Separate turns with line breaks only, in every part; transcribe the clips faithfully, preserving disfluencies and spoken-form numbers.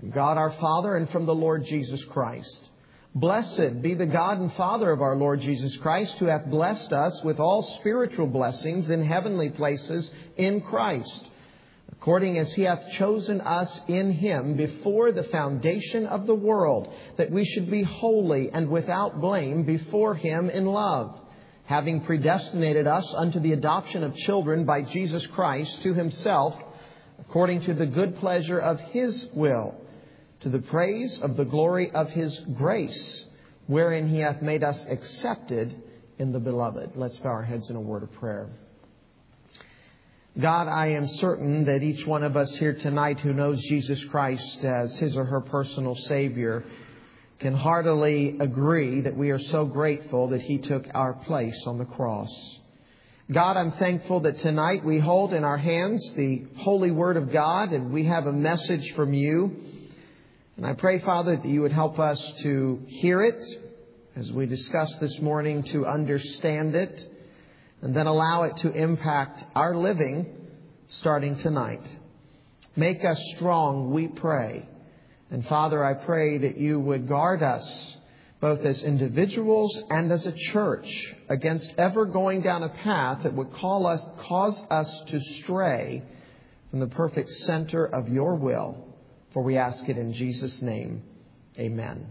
from God our Father and from the Lord Jesus Christ. Blessed be the God and Father of our Lord Jesus Christ, who hath blessed us with all spiritual blessings in heavenly places in Christ, according as He hath chosen us in Him before the foundation of the world, that we should be holy and without blame before Him in love, having predestinated us unto the adoption of children by Jesus Christ to Himself, according to the good pleasure of His will, to the praise of the glory of His grace, wherein He hath made us accepted in the Beloved. Let's bow our heads in a word of prayer. God, I am certain that each one of us here tonight who knows Jesus Christ as his or her personal Savior can heartily agree that we are so grateful that He took our place on the cross. God, I'm thankful that tonight we hold in our hands the holy Word of God, and we have a message from You. And I pray, Father, that You would help us to hear it as we discuss this morning, to understand it, and then allow it to impact our living starting tonight. Make us strong, we pray. And Father, I pray that You would guard us, both as individuals and as a church, against ever going down a path that would call us, cause us to stray from the perfect center of Your will. For we ask it in Jesus' name. Amen.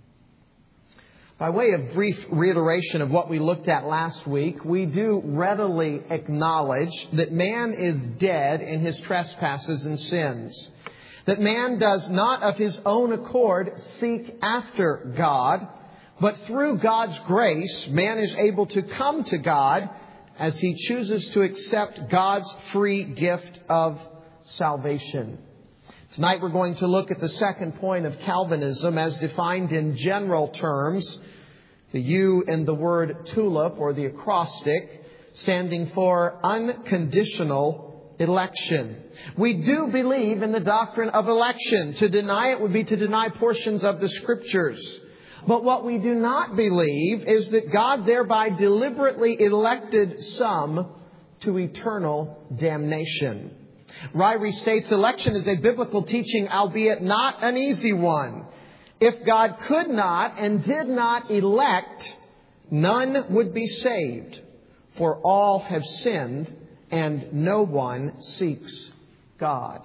By way of brief reiteration of what we looked at last week, we do readily acknowledge that man is dead in his trespasses and sins. That man does not of his own accord seek after God, but through God's grace, man is able to come to God as he chooses to accept God's free gift of salvation. Tonight we're going to look at the second point of Calvinism as defined in general terms. The U in the word tulip, or the acrostic, standing for unconditional election. We do believe in the doctrine of election. To deny it would be to deny portions of the Scriptures. But what we do not believe is that God thereby deliberately elected some to eternal damnation. Ryrie states election is a biblical teaching, albeit not an easy one. If God could not and did not elect, none would be saved. For all have sinned and no one seeks God.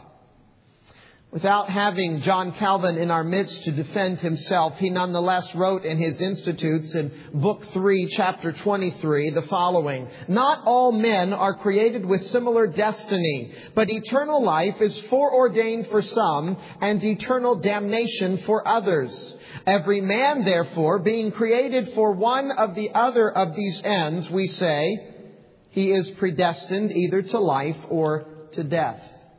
Without having John Calvin in our midst to defend himself, he nonetheless wrote in his Institutes in Book three, Chapter twenty-three, the following: Not all men are created with similar destiny, but eternal life is foreordained for some and eternal damnation for others. Every man, therefore, being created for one of the other of these ends, we say, he is predestined either to life or to death.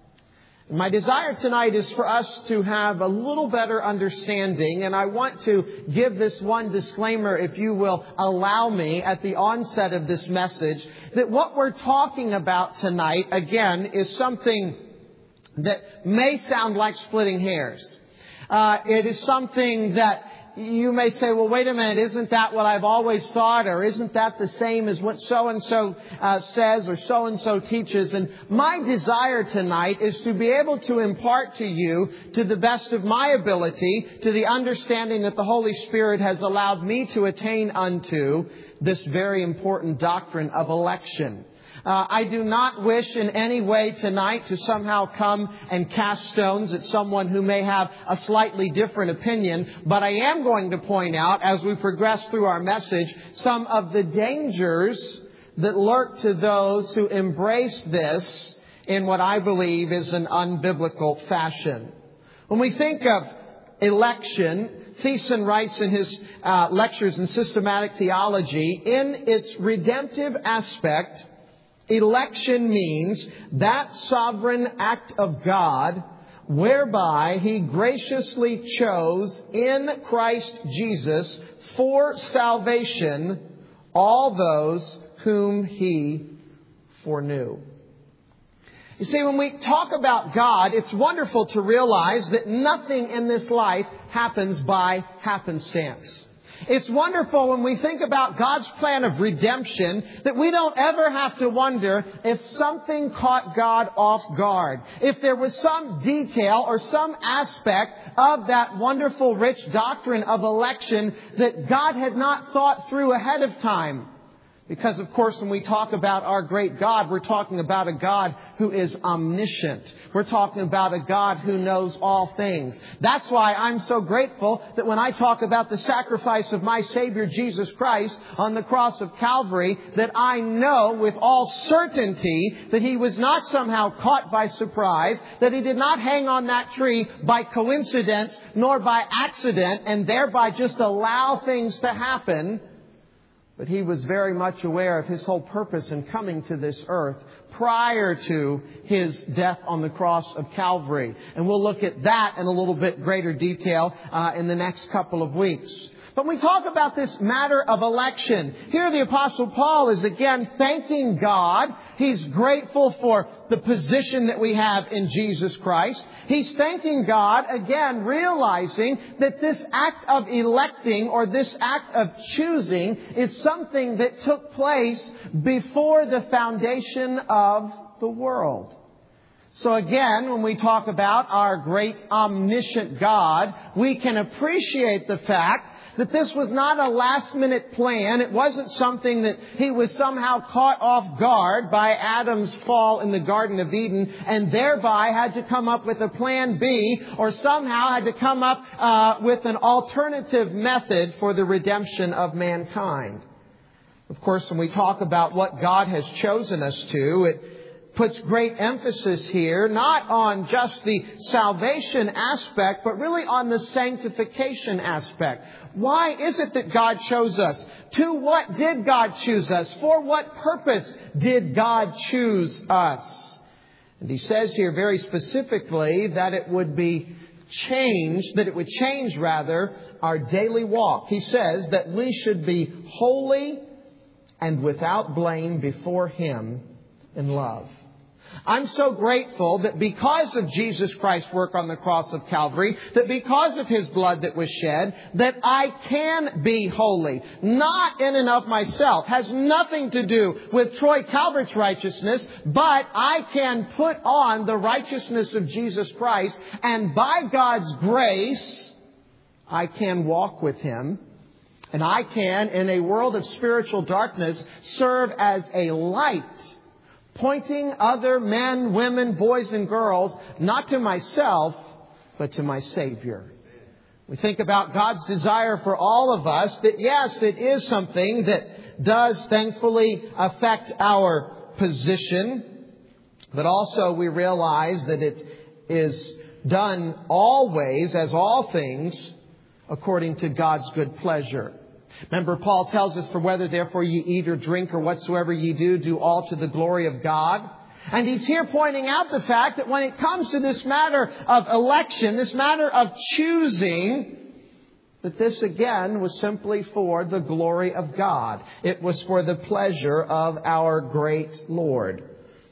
My desire tonight is for us to have a little better understanding, and I want to give this one disclaimer, if you will allow me, at the onset of this message, that what we're talking about tonight, again, is something that may sound like splitting hairs. Uh, it is something that you may say, well, wait a minute, isn't that what I've always thought? Or isn't that the same as what so-and-so uh, says or so-and-so teaches? And my desire tonight is to be able to impart to you, to the best of my ability, to the understanding that the Holy Spirit has allowed me to attain unto, this very important doctrine of election. Uh, I do not wish in any way tonight to somehow come and cast stones at someone who may have a slightly different opinion, but I am going to point out, as we progress through our message, some of the dangers that lurk to those who embrace this in what I believe is an unbiblical fashion. When we think of election, Thiessen writes in his uh, lectures in systematic theology, in its redemptive aspect, election means that sovereign act of God whereby He graciously chose in Christ Jesus for salvation all those whom He foreknew. You see, when we talk about God, it's wonderful to realize that nothing in this life happens by happenstance. It's wonderful when we think about God's plan of redemption that we don't ever have to wonder if something caught God off guard. If there was some detail or some aspect of that wonderful, rich doctrine of election that God had not thought through ahead of time. Because, of course, when we talk about our great God, we're talking about a God who is omniscient. We're talking about a God who knows all things. That's why I'm so grateful that when I talk about the sacrifice of my Savior Jesus Christ on the cross of Calvary, that I know with all certainty that He was not somehow caught by surprise, that He did not hang on that tree by coincidence nor by accident and thereby just allow things to happen. But He was very much aware of His whole purpose in coming to this earth prior to His death on the cross of Calvary. And we'll look at that in a little bit greater detail uh, in the next couple of weeks. But when we talk about this matter of election, here the Apostle Paul is again thanking God. He's grateful for the position that we have in Jesus Christ. He's thanking God, again, realizing that this act of electing or this act of choosing is something that took place before the foundation of the world. So again, when we talk about our great omniscient God, we can appreciate the fact that this was not a last-minute plan. It wasn't something that He was somehow caught off guard by Adam's fall in the Garden of Eden and thereby had to come up with a plan B or somehow had to come up uh, with an alternative method for the redemption of mankind. Of course, when we talk about what God has chosen us to, it puts great emphasis here, not on just the salvation aspect, but really on the sanctification aspect. Why is it that God chose us? To what did God choose us? For what purpose did God choose us? And He says here very specifically that it would be changed, that it would change rather our daily walk. He says that we should be holy and without blame before Him in love. I'm so grateful that because of Jesus Christ's work on the cross of Calvary, that because of His blood that was shed, that I can be holy. Not in and of myself. Has nothing to do with Troy Calvert's righteousness, but I can put on the righteousness of Jesus Christ, and by God's grace, I can walk with Him. And I can, in a world of spiritual darkness, serve as a light, pointing other men, women, boys, and girls, not to myself, but to my Savior. We think about God's desire for all of us, that yes, it is something that does thankfully affect our position, but also we realize that it is done always, as all things, according to God's good pleasure. Remember, Paul tells us, for whether therefore ye eat or drink or whatsoever ye do, do all to the glory of God. And he's here pointing out the fact that when it comes to this matter of election, this matter of choosing, that this again was simply for the glory of God. It was for the pleasure of our great Lord.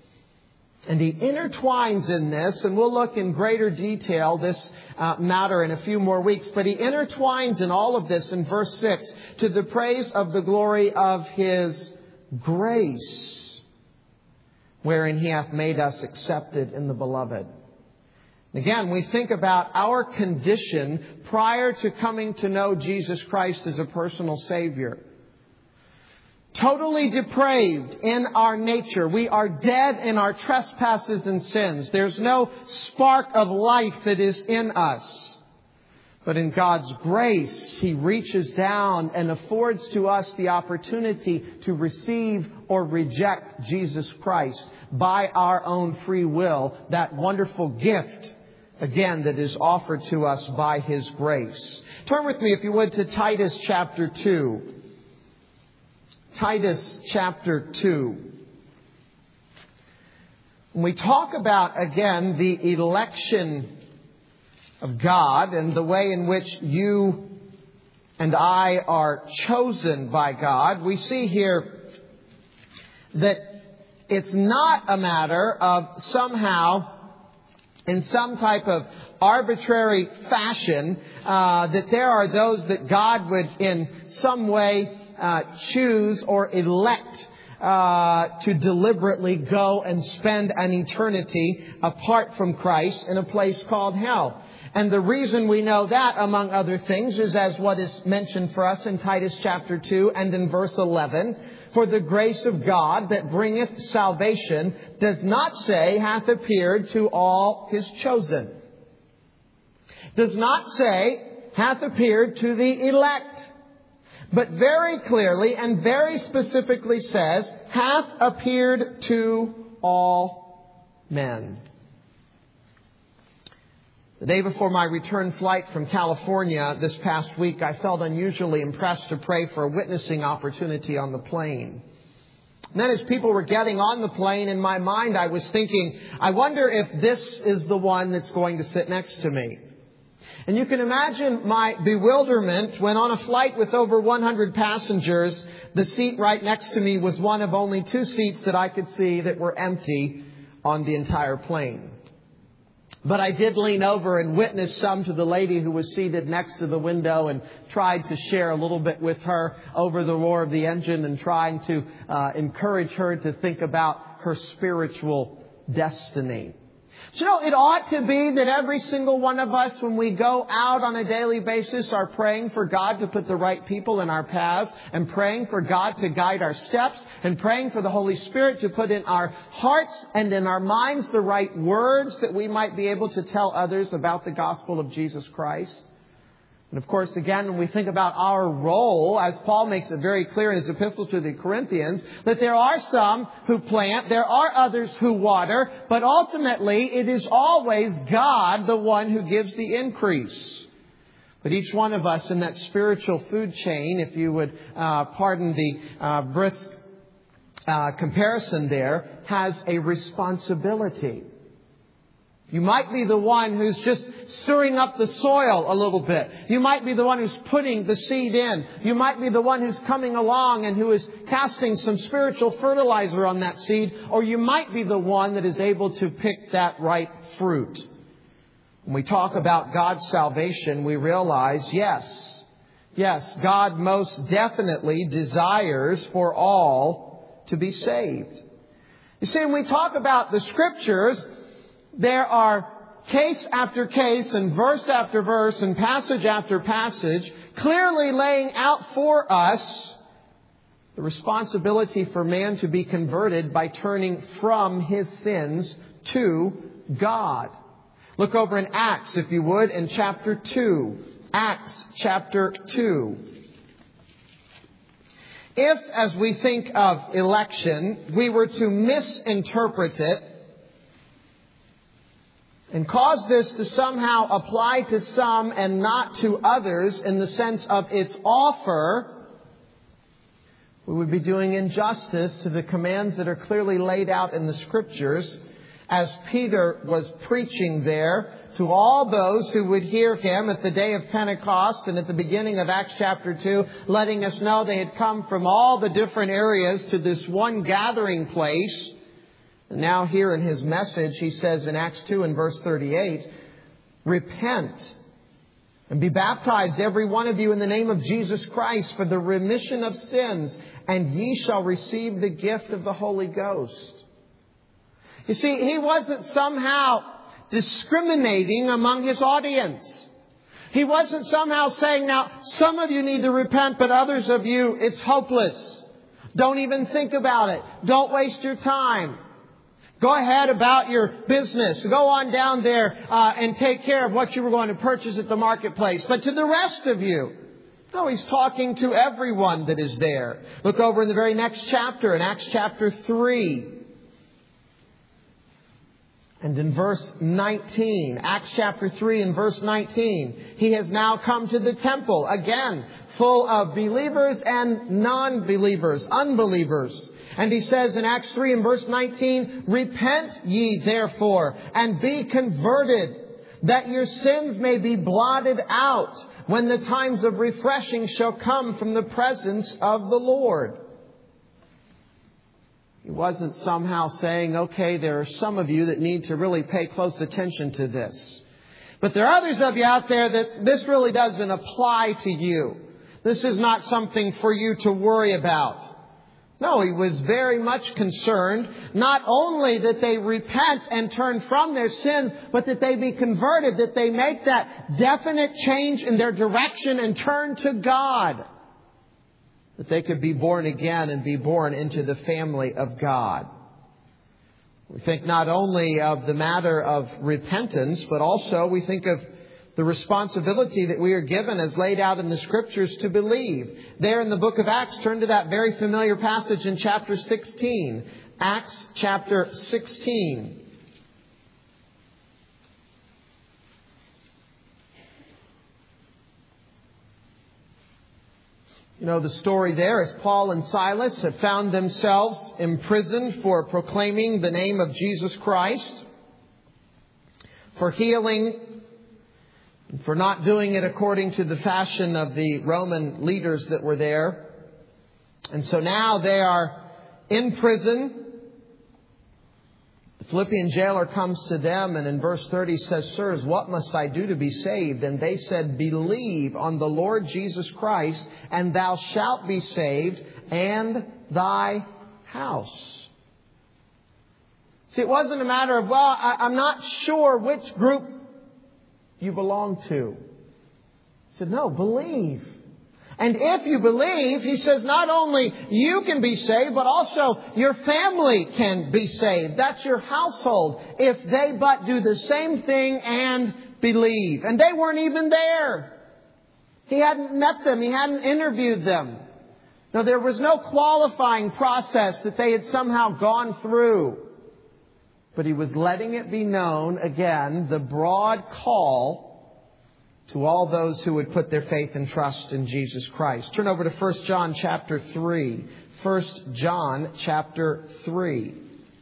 And he intertwines in this, and we'll look in greater detail this uh, matter in a few more weeks, but he intertwines in all of this in verse six to the praise of the glory of His grace, wherein He hath made us accepted in the Beloved. Again, we think about our condition prior to coming to know Jesus Christ as a personal Savior. Totally depraved in our nature. We are dead in our trespasses and sins. There's no spark of life that is in us. But in God's grace, He reaches down and affords to us the opportunity to receive or reject Jesus Christ by our own free will. That wonderful gift, again, that is offered to us by His grace. Turn with me, if you would, to Titus chapter two. Titus chapter two. When we talk about, again, the election of God and the way in which you and I are chosen by God, we see here that it's not a matter of somehow, in some type of arbitrary fashion, uh, that there are those that God would in some way uh, choose or elect uh, to deliberately go and spend an eternity apart from Christ in a place called hell. And the reason we know that, among other things, is as what is mentioned for us in Titus chapter two and in verse eleven. For the grace of God that bringeth salvation does not say hath appeared to all His chosen. Does not say hath appeared to the elect. But very clearly and very specifically says hath appeared to all men. The day before my return flight from California this past week, I felt unusually impressed to pray for a witnessing opportunity on the plane. And then as people were getting on the plane, in my mind I was thinking, I wonder if this is the one that's going to sit next to me. And you can imagine my bewilderment when on a flight with over one hundred passengers, the seat right next to me was one of only two seats that I could see that were empty on the entire plane. But I did lean over and witness some to the lady who was seated next to the window and tried to share a little bit with her over the roar of the engine and trying to uh, encourage her to think about her spiritual destiny. You know, it ought to be that every single one of us, when we go out on a daily basis, are praying for God to put the right people in our paths and praying for God to guide our steps and praying for the Holy Spirit to put in our hearts and in our minds the right words that we might be able to tell others about the gospel of Jesus Christ. And of course, again, when we think about our role, as Paul makes it very clear in his epistle to the Corinthians, that there are some who plant, there are others who water, but ultimately it is always God, the one who gives the increase. But each one of us in that spiritual food chain, if you would uh, pardon the uh, brisk uh, comparison there, has a responsibility. You might be the one who's just stirring up the soil a little bit. You might be the one who's putting the seed in. You might be the one who's coming along and who is casting some spiritual fertilizer on that seed. Or you might be the one that is able to pick that ripe fruit. When we talk about God's salvation, we realize, yes, yes, God most definitely desires for all to be saved. You see, when we talk about the Scriptures, there are case after case and verse after verse and passage after passage clearly laying out for us the responsibility for man to be converted by turning from his sins to God. Look over in Acts, if you would, in chapter two. Acts chapter two. If, as we think of election, we were to misinterpret it, and cause this to somehow apply to some and not to others in the sense of its offer, we would be doing injustice to the commands that are clearly laid out in the Scriptures, as Peter was preaching there to all those who would hear him at the day of Pentecost and at the beginning of Acts chapter two, letting us know they had come from all the different areas to this one gathering place. Now here in his message, he says in Acts two and verse thirty-eight, repent and be baptized, every one of you, in the name of Jesus Christ for the remission of sins, and ye shall receive the gift of the Holy Ghost. You see, he wasn't somehow discriminating among his audience. He wasn't somehow saying, now, some of you need to repent, but others of you, it's hopeless. Don't even think about it. Don't waste your time. Go ahead about your business. Go on down there uh, and take care of what you were going to purchase at the marketplace. But to the rest of you, no, he's talking to everyone that is there. Look over in the very next chapter, in Acts chapter three. And in verse nineteen, Acts chapter three and verse nineteen, he has now come to the temple, again, full of believers and non-believers, unbelievers. And he says in Acts three and verse nineteen, repent ye therefore and be converted, that your sins may be blotted out when the times of refreshing shall come from the presence of the Lord. He wasn't somehow saying, okay, there are some of you that need to really pay close attention to this. But there are others of you out there that this really doesn't apply to you. This is not something for you to worry about. No, he was very much concerned not only that they repent and turn from their sins, but that they be converted, that they make that definite change in their direction and turn to God. That they could be born again and be born into the family of God. We think not only of the matter of repentance, but also we think of the responsibility that we are given as laid out in the Scriptures to believe. There in the book of Acts, turn to that very familiar passage in chapter sixteen. Acts chapter sixteen. You know the story there, as Paul and Silas have found themselves imprisoned for proclaiming the name of Jesus Christ, for healing, for not doing it according to the fashion of the Roman leaders that were there. And so now they are in prison. The Philippian jailer comes to them and in verse thirty says, "Sirs, what must I do to be saved?" And they said, "Believe on the Lord Jesus Christ, and thou shalt be saved, and thy house." See, it wasn't a matter of, well, I, I'm not sure which group you belong to. He said, no, believe. And if you believe, he says, not only you can be saved, but also your family can be saved. That's your household. If they but do the same thing and believe. And they weren't even there. He hadn't met them. He hadn't interviewed them. No, there was no qualifying process that they had somehow gone through. But he was letting it be known, again, the broad call to all those who would put their faith and trust in Jesus Christ. Turn over to First John chapter three. First John chapter three.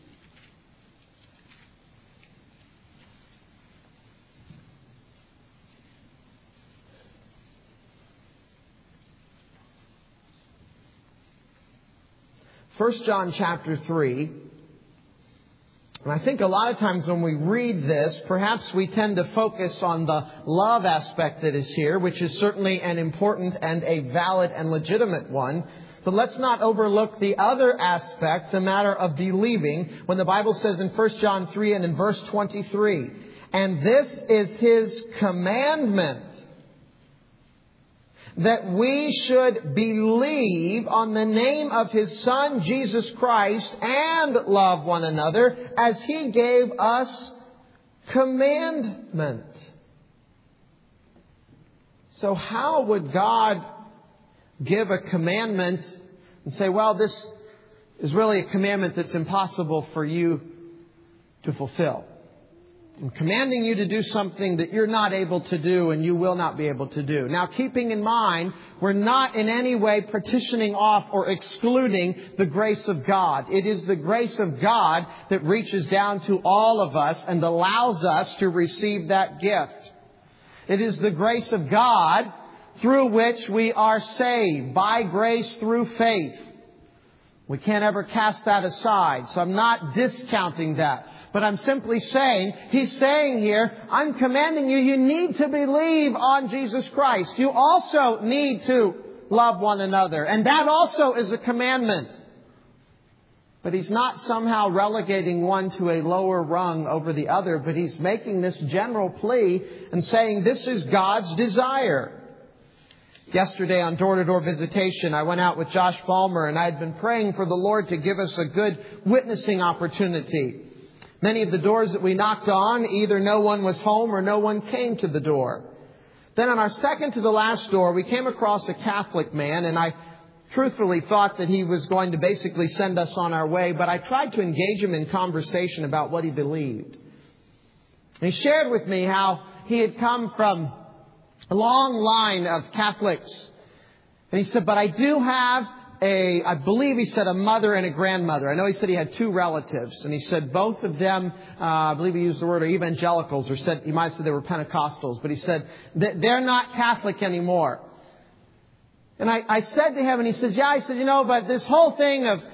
First John chapter three. And I think a lot of times when we read this, perhaps we tend to focus on the love aspect that is here, which is certainly an important and a valid and legitimate one. But let's not overlook the other aspect, the matter of believing, when the Bible says in First John three and in verse twenty-three, "And this is His commandment, that we should believe on the name of His Son, Jesus Christ, and love one another as He gave us commandment." So how would God give a commandment and say, well, this is really a commandment that's impossible for you to fulfill? I'm commanding you to do something that you're not able to do and you will not be able to do. Now, keeping in mind, we're not in any way partitioning off or excluding the grace of God. It is the grace of God that reaches down to all of us and allows us to receive that gift. It is the grace of God through which we are saved, by grace through faith. We can't ever cast that aside, so I'm not discounting that. But I'm simply saying, He's saying here, I'm commanding you, you need to believe on Jesus Christ. You also need to love one another. And that also is a commandment. But He's not somehow relegating one to a lower rung over the other, but He's making this general plea and saying this is God's desire. Yesterday on door-to-door visitation, I went out with Josh Balmer and I had been praying for the Lord to give us a good witnessing opportunity. Many of the doors that we knocked on, either no one was home or no one came to the door. Then on our second to the last door, we came across a Catholic man, and I truthfully thought that he was going to basically send us on our way, but I tried to engage him in conversation about what he believed. And he shared with me how he had come from a long line of Catholics. And he said, but I do have A, I believe he said a mother and a grandmother. I know he said he had two relatives. And he said both of them, uh, I believe he used the word, are evangelicals. Or said he might have said they were Pentecostals. But he said they're not Catholic anymore. And I, I said to him, and he said, yeah, I said, you know, but this whole thing of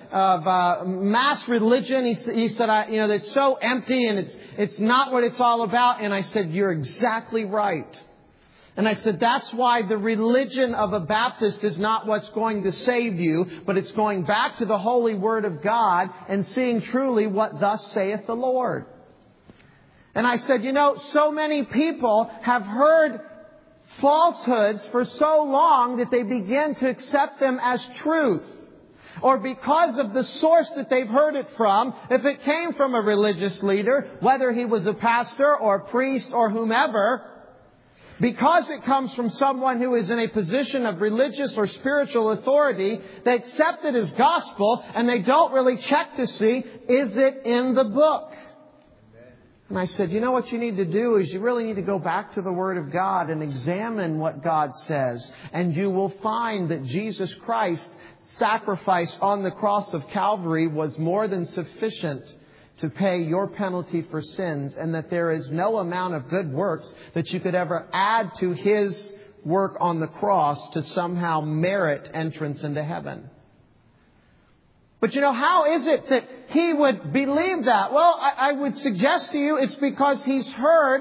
of uh, mass religion. He, he said, I, you know, it's so empty and it's it's not what it's all about. And I said, you're exactly right. And I said, that's why the religion of a Baptist is not what's going to save you, but it's going back to the holy Word of God and seeing truly what thus saith the Lord. And I said, you know, so many people have heard falsehoods for so long that they begin to accept them as truth. Or because of the source that they've heard it from, if it came from a religious leader, whether he was a pastor or a priest or whomever, because it comes from someone who is in a position of religious or spiritual authority, they accept it as gospel and they don't really check to see, is it in the book? And I said, you know what you need to do is you really need to go back to the Word of God and examine what God says. And you will find that Jesus Christ's sacrifice on the cross of Calvary was more than sufficient to pay your penalty for sins, and that there is no amount of good works that you could ever add to His work on the cross to somehow merit entrance into heaven. But you know, how is it that he would believe that? Well, I, I would suggest to you it's because he's heard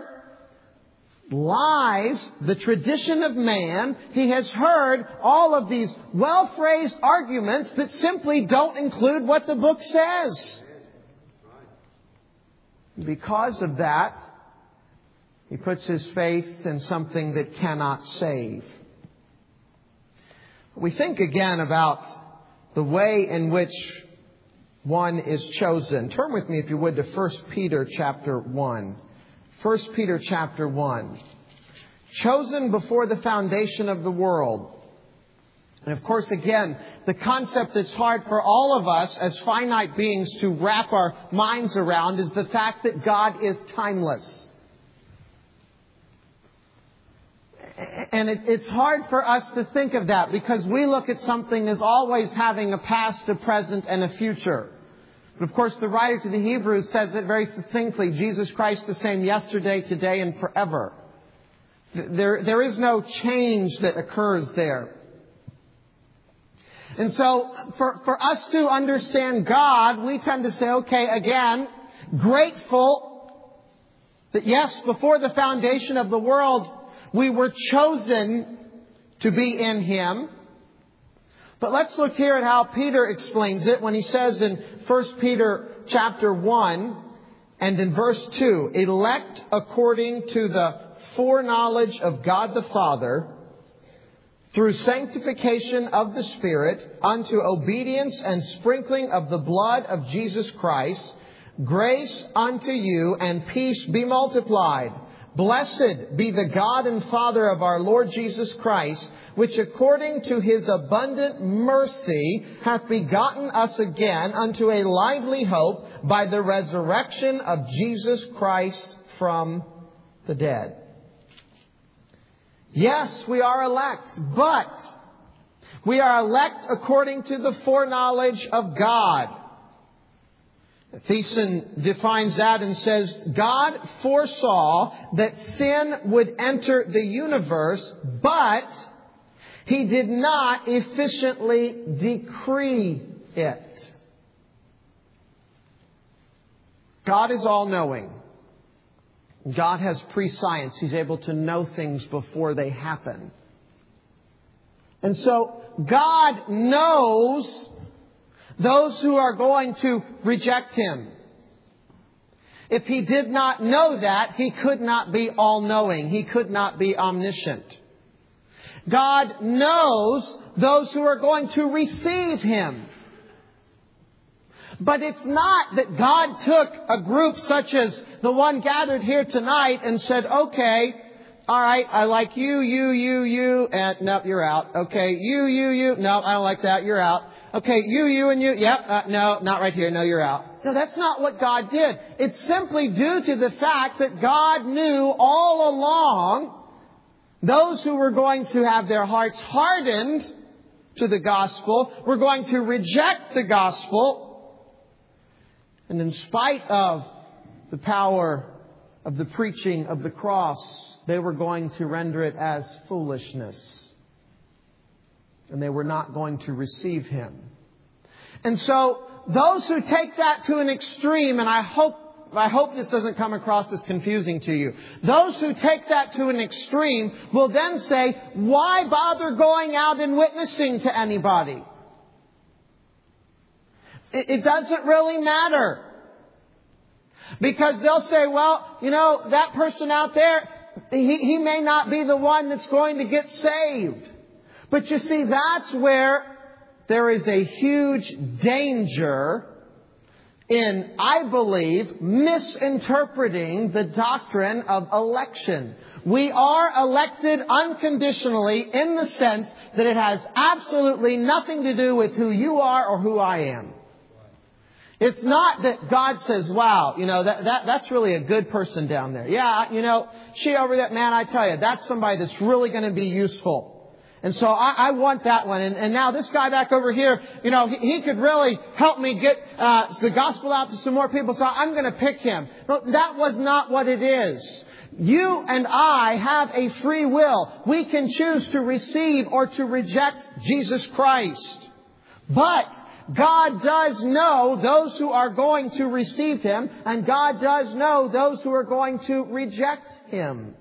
lies, the tradition of man. He has heard all of these well-phrased arguments that simply don't include what the book says. Because of that, he puts his faith in something that cannot save. We think again about the way in which one is chosen. Turn with me, if you would, to First Peter chapter one. First Peter chapter one. Chosen before the foundation of the world. And of course, again, the concept that's hard for all of us as finite beings to wrap our minds around is the fact that God is timeless. And it, it's hard for us to think of that because we look at something as always having a past, a present, and a future. But of course, the writer to the Hebrews says it very succinctly. Jesus Christ the same yesterday, today, and forever. There, there is no change that occurs there. And so, for, for us to understand God, we tend to say, okay, again, grateful that yes, before the foundation of the world, we were chosen to be in Him. But let's look here at how Peter explains it when he says in First Peter chapter one and in verse two, elect according to the foreknowledge of God the Father, through sanctification of the Spirit, unto obedience and sprinkling of the blood of Jesus Christ, grace unto you and peace be multiplied. Blessed be the God and Father of our Lord Jesus Christ, which according to His abundant mercy hath begotten us again unto a lively hope by the resurrection of Jesus Christ from the dead. Yes, we are elect, but we are elect according to the foreknowledge of God. Thiessen defines that and says, God foresaw that sin would enter the universe, but He did not efficiently decree it. God is all-knowing. God has prescience. He's able to know things before they happen. And so God knows those who are going to reject Him. If He did not know that, He could not be all-knowing. He could not be omniscient. God knows those who are going to receive Him. But it's not that God took a group such as the one gathered here tonight and said, okay, all right, I like you, you, you, you, and nope, you're out. Okay, you, you, you, no, I don't like that, you're out. Okay, you, you, and you, yep, uh, no, not right here, no, you're out. No, that's not what God did. It's simply due to the fact that God knew all along those who were going to have their hearts hardened to the gospel were going to reject the gospel. And in spite of the power of the preaching of the cross, they were going to render it as foolishness. And they were not going to receive Him. And so those who take that to an extreme, and I hope I hope this doesn't come across as confusing to you. Those who take that to an extreme will then say, why bother going out and witnessing to anybody? It, it doesn't really matter. Because they'll say, well, you know, that person out there, he, he may not be the one that's going to get saved. But you see, that's where there is a huge danger in, I believe, misinterpreting the doctrine of election. We are elected unconditionally in the sense that it has absolutely nothing to do with who you are or who I am. It's not that God says, wow, you know, that, that that's really a good person down there. Yeah, you know, she over that, man, I tell you, that's somebody that's really going to be useful. And so I, I want that one. And, and now this guy back over here, you know, he, he could really help me get uh, the gospel out to some more people. So I'm going to pick him. No, that was not what it is. You and I have a free will. We can choose to receive or to reject Jesus Christ. But God does know those who are going to receive Him. And God does know those who are going to reject Him.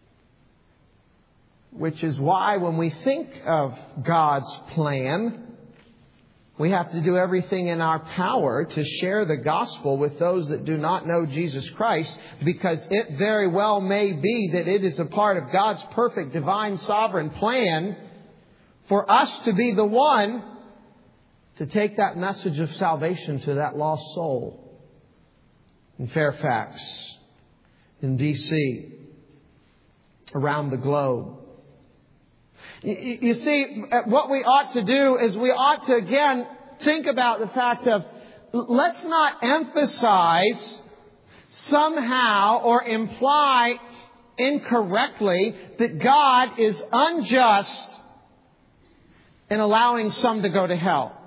Which is why when we think of God's plan, we have to do everything in our power to share the gospel with those that do not know Jesus Christ, because it very well may be that it is a part of God's perfect, divine, sovereign plan for us to be the one to take that message of salvation to that lost soul in Fairfax, in D C, around the globe. You see, what we ought to do is we ought to, again, think about the fact of, let's not emphasize somehow or imply incorrectly that God is unjust in allowing some to go to hell.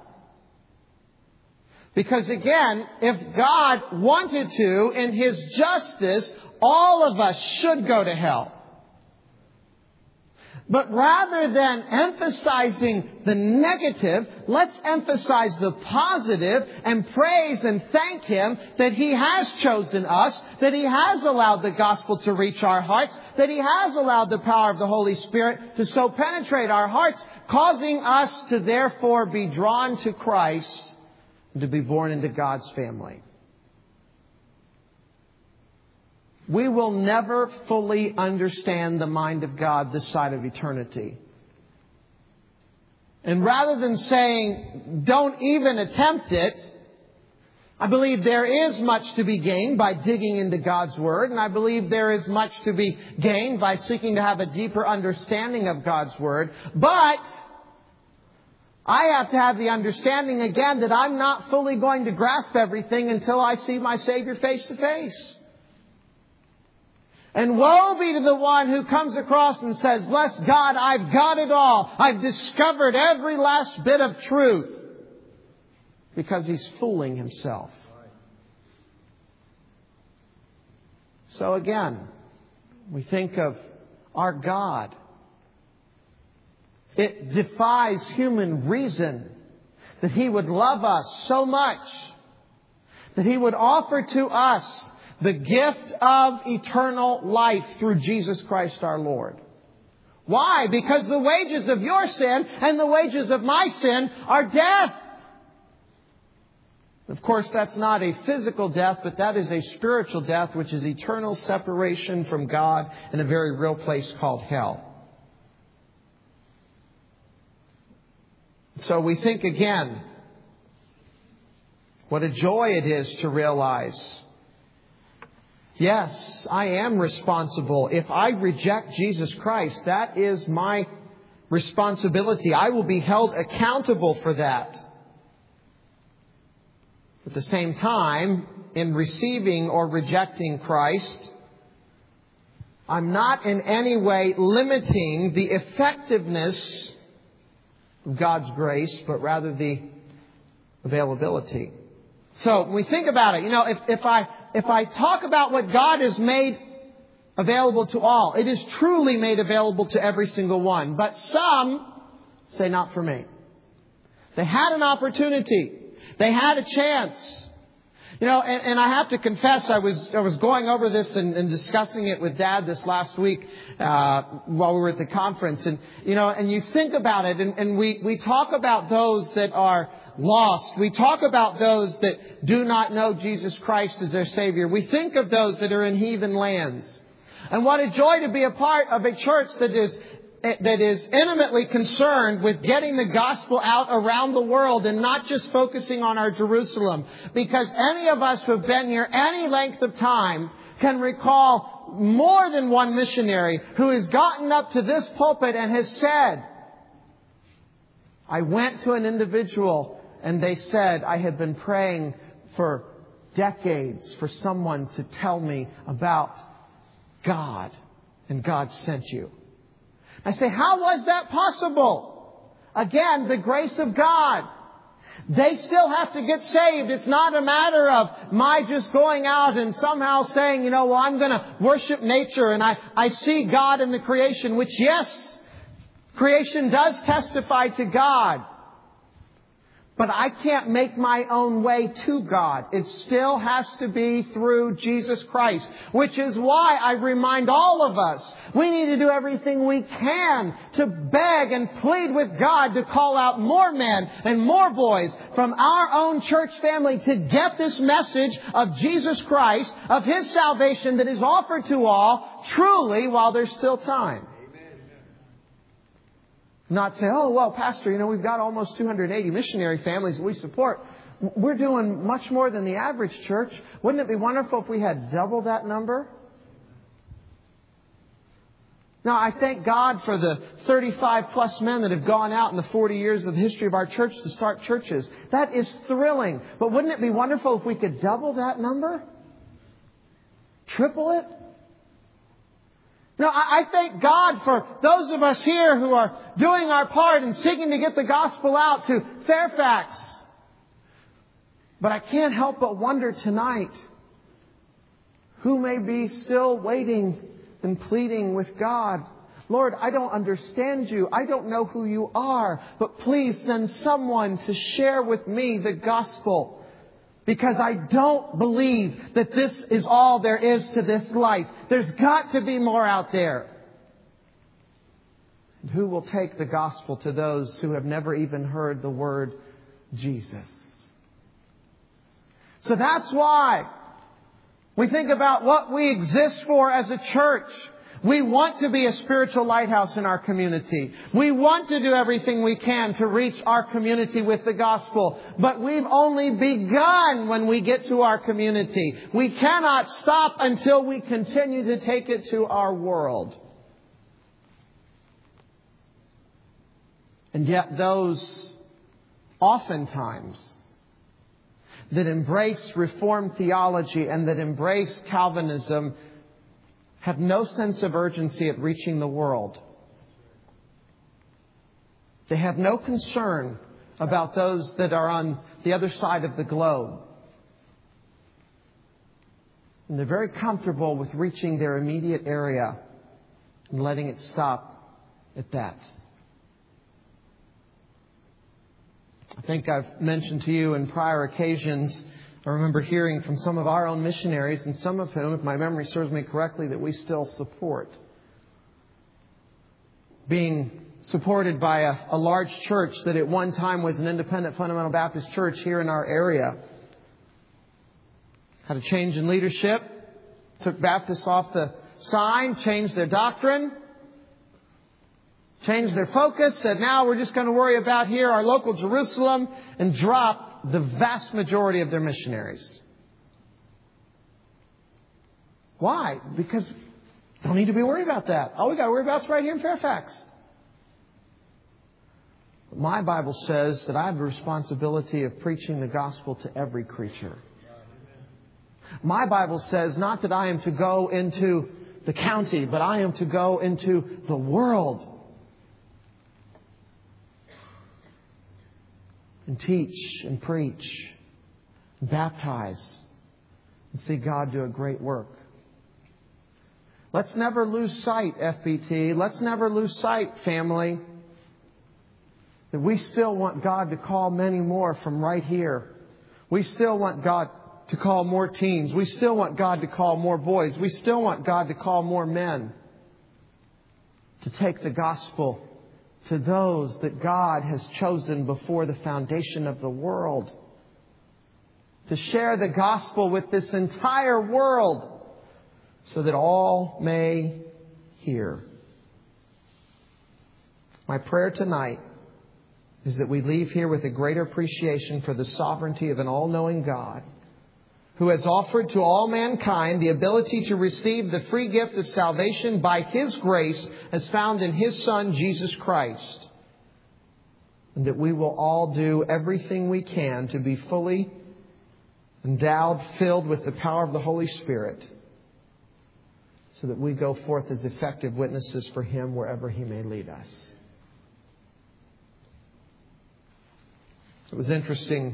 Because again, if God wanted to, in His justice, all of us should go to hell. But rather than emphasizing the negative, let's emphasize the positive and praise and thank Him that He has chosen us, that He has allowed the gospel to reach our hearts, that He has allowed the power of the Holy Spirit to so penetrate our hearts, causing us to therefore be drawn to Christ and to be born into God's family. We will never fully understand the mind of God this side of eternity. And rather than saying, don't even attempt it, I believe there is much to be gained by digging into God's Word. And I believe there is much to be gained by seeking to have a deeper understanding of God's Word. But I have to have the understanding again that I'm not fully going to grasp everything until I see my Savior face to face. And woe be to the one who comes across and says, bless God, I've got it all. I've discovered every last bit of truth. Because he's fooling himself. So again, we think of our God. It defies human reason that He would love us so much that He would offer to us the gift of eternal life through Jesus Christ our Lord. Why? Because the wages of your sin and the wages of my sin are death. Of course, that's not a physical death, but that is a spiritual death, which is eternal separation from God in a very real place called hell. So we think again, what a joy it is to realize, yes, I am responsible. If I reject Jesus Christ, that is my responsibility. I will be held accountable for that. At the same time, in receiving or rejecting Christ, I'm not in any way limiting the effectiveness of God's grace, but rather the availability. So when we think about it, you know, if, if I if I talk about what God has made available to all, it is truly made available to every single one. But some say, not for me. They had an opportunity. They had a chance. You know, and, and I have to confess, I was I was going over this and, and discussing it with Dad this last week uh, while we were at the conference. And, you know, and you think about it, and, and we, we talk about those that are lost. We talk about those that do not know Jesus Christ as their Savior. We think of those that are in heathen lands. And what a joy to be a part of a church that is that is intimately concerned with getting the gospel out around the world and not just focusing on our Jerusalem. Because any of us who have been here any length of time can recall more than one missionary who has gotten up to this pulpit and has said, I went to an individual and they said, I had been praying for decades for someone to tell me about God, and God sent you. I say, how was that possible? Again, the grace of God. They still have to get saved. It's not a matter of my just going out and somehow saying, you know, well, I'm going to worship nature and I, I see God in the creation, which, yes, creation does testify to God. But I can't make my own way to God. It still has to be through Jesus Christ. Which is why I remind all of us, we need to do everything we can to beg and plead with God to call out more men and more boys from our own church family to get this message of Jesus Christ, of His salvation that is offered to all, truly while there's still time. Not say, oh, well, Pastor, you know, we've got almost two hundred eighty missionary families that we support. We're doing much more than the average church. Wouldn't it be wonderful if we had double that number? Now, I thank God for the thirty-five plus men that have gone out in the forty years of the history of our church to start churches. That is thrilling. But wouldn't it be wonderful if we could double that number? Triple it? Now, I thank God for those of us here who are doing our part and seeking to get the gospel out to Fairfax. But I can't help but wonder tonight who may be still waiting and pleading with God. Lord, I don't understand you. I don't know who you are. But please send someone to share with me the gospel. Because I don't believe that this is all there is to this life. There's got to be more out there. And who will take the gospel to those who have never even heard the word Jesus? So that's why we think about what we exist for as a church. We want to be a spiritual lighthouse in our community. We want to do everything we can to reach our community with the gospel. But we've only begun when we get to our community. We cannot stop until we continue to take it to our world. And yet those oftentimes that embrace Reformed theology and that embrace Calvinism have no sense of urgency at reaching the world. They have no concern about those that are on the other side of the globe. And they're very comfortable with reaching their immediate area and letting it stop at that. I think I've mentioned to you in prior occasions, I remember hearing from some of our own missionaries, and some of whom, if my memory serves me correctly, that we still support. Being supported by a, a large church that at one time was an independent fundamental Baptist church here in our area. Had a change in leadership, took Baptists off the sign, changed their doctrine, changed their focus, said now we're just going to worry about here our local Jerusalem, and dropped the vast majority of their missionaries. Why? Because don't need to be worried about that. All we got to worry about is right here in Fairfax. My Bible says that I have the responsibility of preaching the gospel to every creature. My Bible says not that I am to go into the county, but I am to go into the world and teach and preach and baptize and see God do a great work. Let's never lose sight, F B T. Let's never lose sight, family, that we still want God to call many more from right here We still want God to call more teens. We still want God to call more boys. We still want God to call more men to take the gospel to those that God has chosen before the foundation of the world. To share the gospel with this entire world so that all may hear. My prayer tonight is that we leave here with a greater appreciation for the sovereignty of an all-knowing God who has offered to all mankind the ability to receive the free gift of salvation by His grace as found in His Son, Jesus Christ. And that we will all do everything we can to be fully endowed, filled with the power of the Holy Spirit, so that we go forth as effective witnesses for Him wherever He may lead us. It was interesting.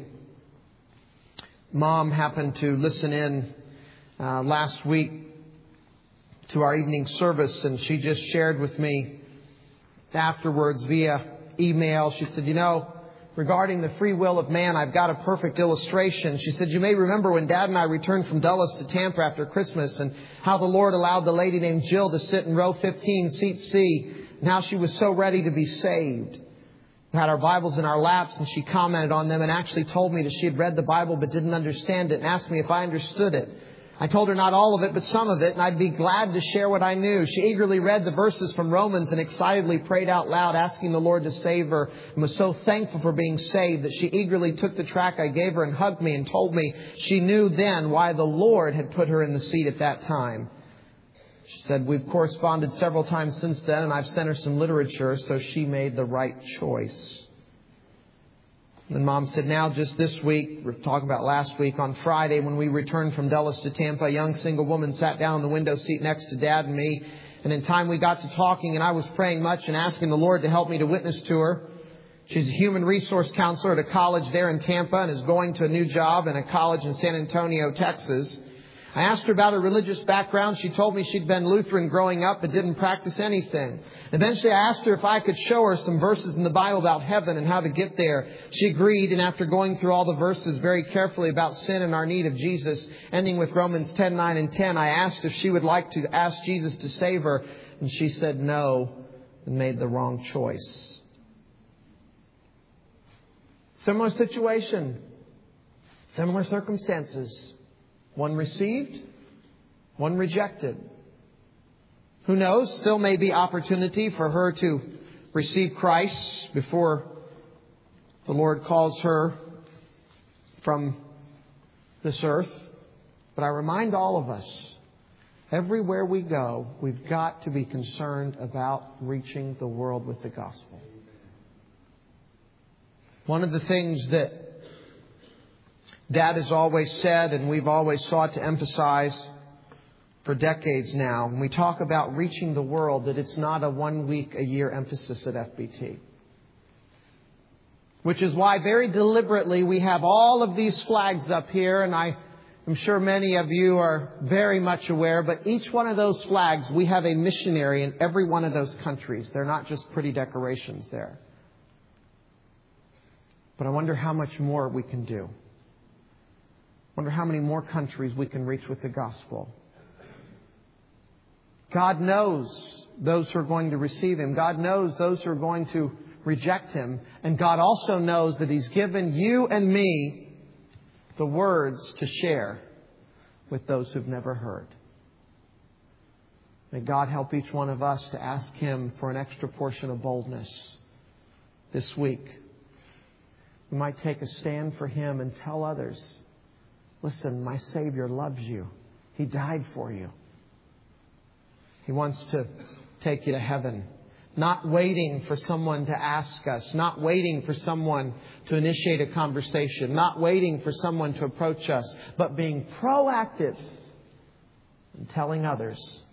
Mom happened to listen in uh, last week to our evening service, and she just shared with me afterwards via email. She said, you know, regarding the free will of man, I've got a perfect illustration. She said, you may remember when Dad and I returned from Dulles to Tampa after Christmas, and how the Lord allowed the lady named Jill to sit in row fifteen, seat C, and how she was so ready to be saved. We had our Bibles in our laps, and she commented on them and actually told me that she had read the Bible but didn't understand it, and asked me if I understood it. I told her not all of it, but some of it, and I'd be glad to share what I knew. She eagerly read the verses from Romans and excitedly prayed out loud, asking the Lord to save her, and was so thankful for being saved that she eagerly took the tract I gave her and hugged me and told me she knew then why the Lord had put her in the seat at that time. She said, we've corresponded several times since then, and I've sent her some literature, so she made the right choice. And Mom said, now just this week, we're talking about last week, on Friday when we returned from Dulles to Tampa, a young single woman sat down in the window seat next to Dad and me. And in time we got to talking, and I was praying much and asking the Lord to help me to witness to her. She's a human resource counselor at a college there in Tampa and is going to a new job in a college in San Antonio, Texas. I asked her about her religious background. She told me she'd been Lutheran growing up but didn't practice anything. Eventually I asked her if I could show her some verses in the Bible about heaven and how to get there. She agreed, and after going through all the verses very carefully about sin and our need of Jesus, ending with Romans ten, nine and ten, I asked if she would like to ask Jesus to save her, and she said no and made the wrong choice. Similar situation, similar circumstances. One received, one rejected. Who knows? Still may be opportunity for her to receive Christ before the Lord calls her from this earth. But I remind all of us, everywhere we go, we've got to be concerned about reaching the world with the gospel. One of the things that Dad has always said, and we've always sought to emphasize for decades now, when we talk about reaching the world, that it's not a one week a year emphasis at F B T. Which is why very deliberately we have all of these flags up here, and I am sure many of you are very much aware, but each one of those flags, we have a missionary in every one of those countries. They're not just pretty decorations there. But I wonder how much more we can do. I wonder how many more countries we can reach with the gospel. God knows those who are going to receive Him. God knows those who are going to reject Him. And God also knows that He's given you and me the words to share with those who've never heard. May God help each one of us to ask Him for an extra portion of boldness this week. We might take a stand for Him and tell others, listen, my Savior loves you. He died for you. He wants to take you to heaven. Not waiting for someone to ask us. Not waiting for someone to initiate a conversation. Not waiting for someone to approach us. But being proactive and telling others